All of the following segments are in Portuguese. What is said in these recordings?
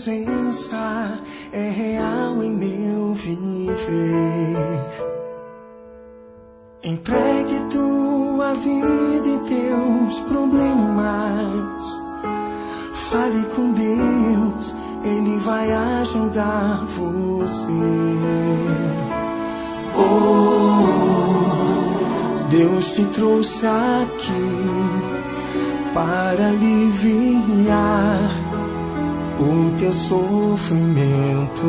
presença é real em meu viver. Entregue tua vida e teus problemas. Fale com Deus, Ele vai ajudar você. Oh, Deus te trouxe aqui para aliviar o teu sofrimento.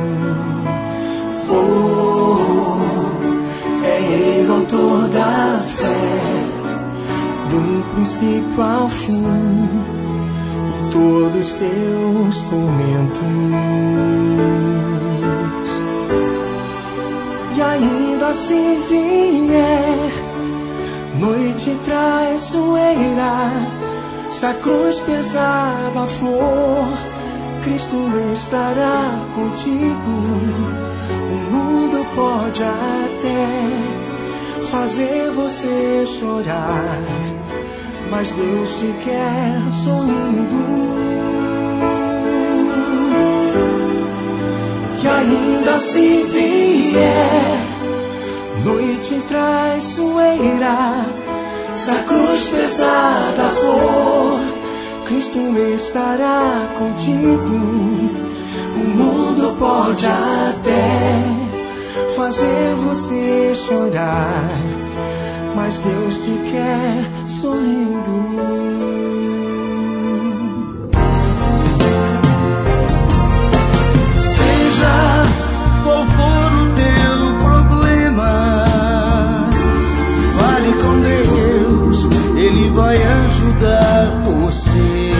Oh, é Ele o autor da fé, do princípio ao fim, em todos os teus tormentos. E ainda se vier noite traiçoeira, se a cruz pesada for, Cristo estará contigo. O mundo pode até fazer você chorar, mas Deus te quer sorrindo. E ainda se vier noite traiçoeira, se a cruz pesada for, Cristo estará contigo. O mundo pode até fazer você chorar, mas Deus te quer sorrindo. Qual for o teu problema, fale com Deus, Ele vai ajudar você.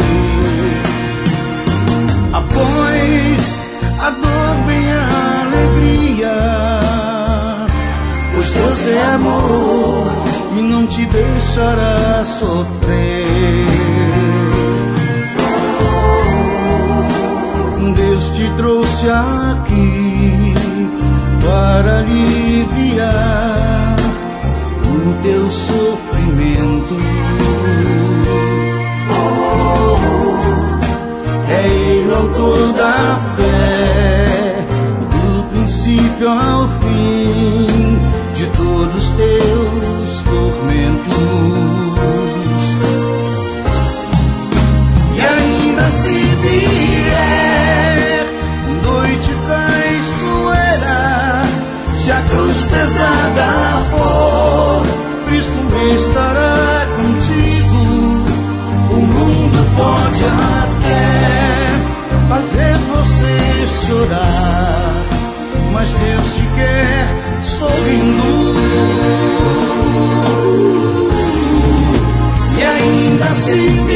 Após a dor vem a alegria, pois Deus é amor e não te deixará sofrer. Deus te trouxe aqui para aliviar o teu sofrimento. É Ele o autor da fé, do princípio ao fim, de todos os teus tormentos. E ainda se vier noite traiçoeira, se a cruz pesada for, Cristo estará contigo. O mundo pode até fazer você chorar, mas Deus te quer sorrindo. E ainda se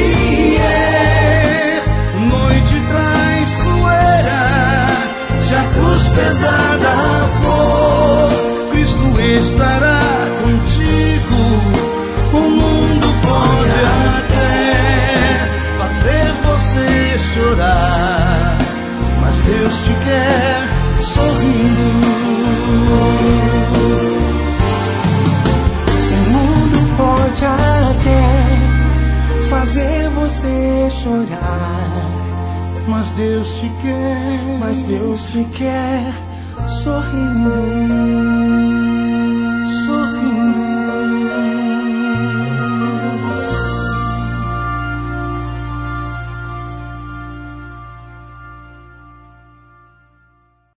vier noite traiçoeira, se a cruz pesada for, Cristo estará contigo. O mundo pode até fazer você chorar, mas Deus te quer sorrindo. O mundo pode até fazer você chorar, mas Deus te quer sorrindo.